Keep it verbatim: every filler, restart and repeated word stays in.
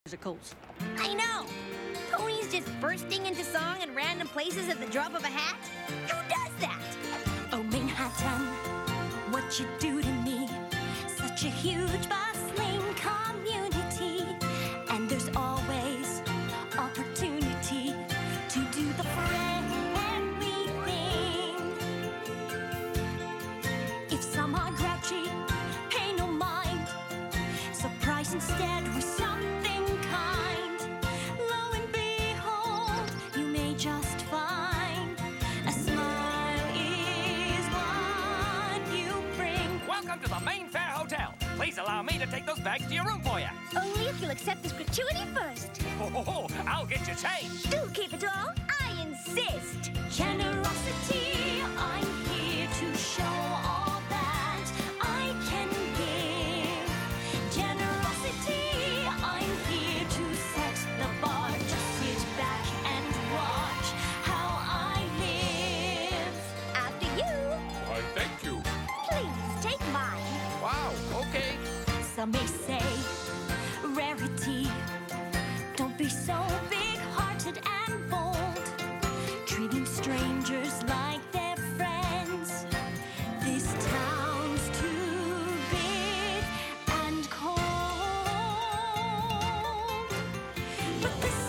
musicals. I know! Tony's just bursting into song in random places at the drop of a hat? Who does that? Oh, Manhattan, what you do to me. Such a huge, bustling community. And there's always opportunity to do the friendly thing. If some are grouchy, pay no mind. Surprise instead with something kind. Lo and behold, you may just find a smile is what you bring. Welcome to the Main Fair Hotel. Please allow me to take those bags to your room for you. Only if you'll accept this gratuity first. Ho, ho, ho, I'll get you changed. Do keep it all. I insist. Generosity, I'm here to show all that I can give. Generosity, I'm here to set the bar. Just sit back and watch how I live. After you, Why, thank you. please take mine. Wow, okay. Some may say rarity. Don't be so big-hearted and bold, treating strangers like they're friends. This town's too big and cold. But this